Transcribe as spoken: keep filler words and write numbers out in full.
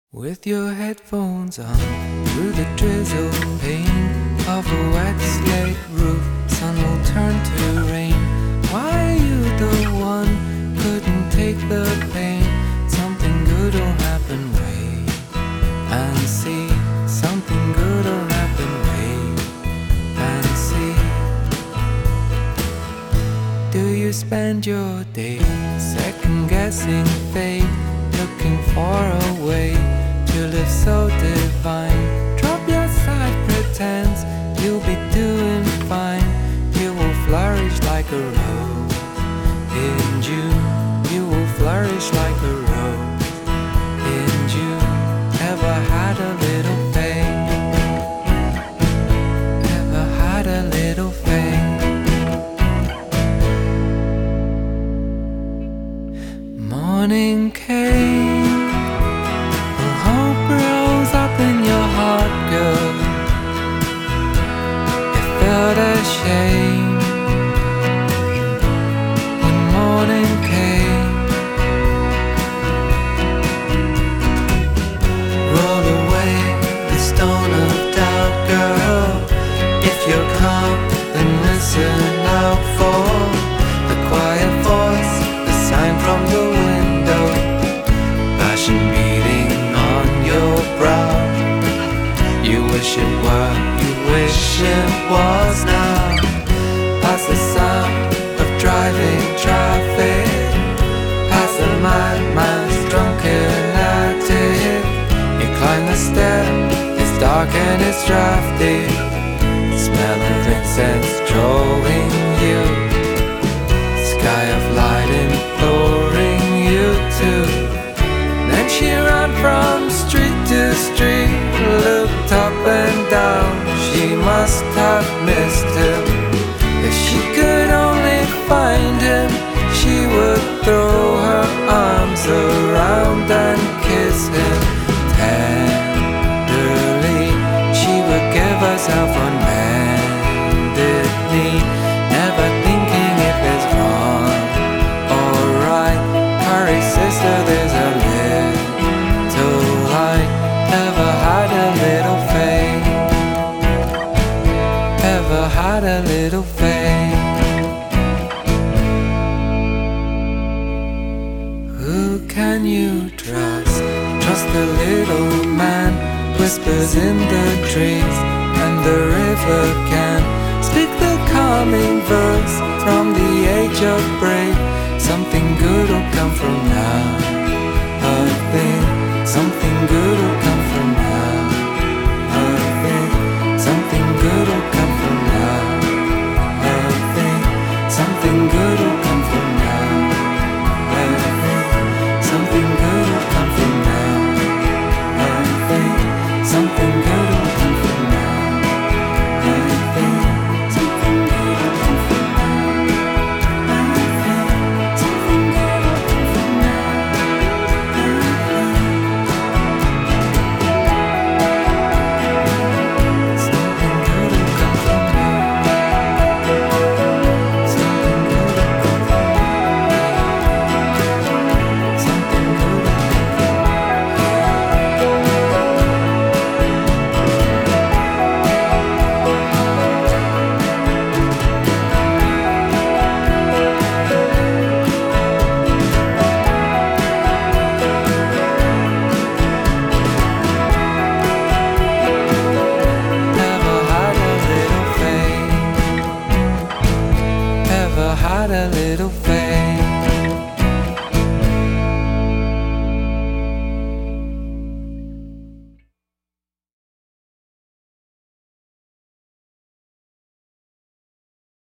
With your headphones on, through the drizzle pain of a wet slate roof, sun will turn to rain. Why are you the one, couldn't take the pain? Something good will happen, wait and see. Something good will happen, wait and see. Do you spend your day second guessing fate, looking for a way to live so divine? Drop your side pretense, you'll be doing fine. You will flourish like a rose in June. You will flourish like a rose in June. Ever had a little faith? Ever had a little faith? Morning came, hope rose up in your heart, girl. It felt ashamed when morning came. Roll away the stone of doubt, girl. If you're calm, then listen out for the quiet voice, the sign from the window, passion beating on your brow. You wish it were, you wish it was now. Past the sound of driving traffic, past the madman's drunken attic. You climb the step, it's dark and it's drafty. The smell of incense drawing you, sky of light imploring you to. Then she ran from street to street, looked up and down. She must have missed him. If she could only find him, she would throw her arms around and kiss him tenderly. She would give herself unmendedly, never thinking if it's wrong or right. Hurry, sister, there's a little light. Ever had a little faith? Ever had a little faith? Who can you trust? Trust the little man, whispers in the trees, and the river can speak the calming verse from the age of break. Something good will come from now, a thing, something good